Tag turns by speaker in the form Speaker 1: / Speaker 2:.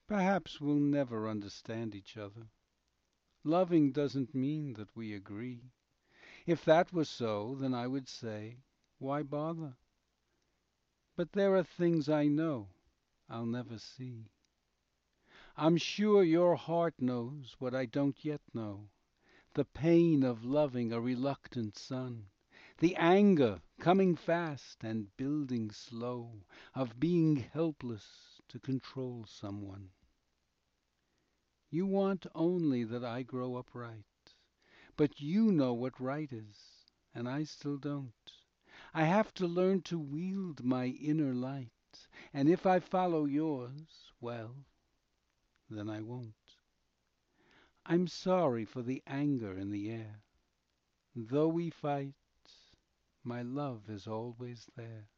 Speaker 1: Perhaps we'll never understand each other. Loving doesn't mean that we agree. If that were so, then I would say, why bother? But there are things I know I'll never see. I'm sure your heart knows what I don't yet know, the pain of loving a reluctant son, the anger coming fast and building slow, of being helpless to control someone. You want only that I grow up right, but you know what right is, and I still don't. I have to learn to wield my inner light, and if I follow yours, well, then I won't. I'm sorry for the anger in the air. Though we fight, my love is always there.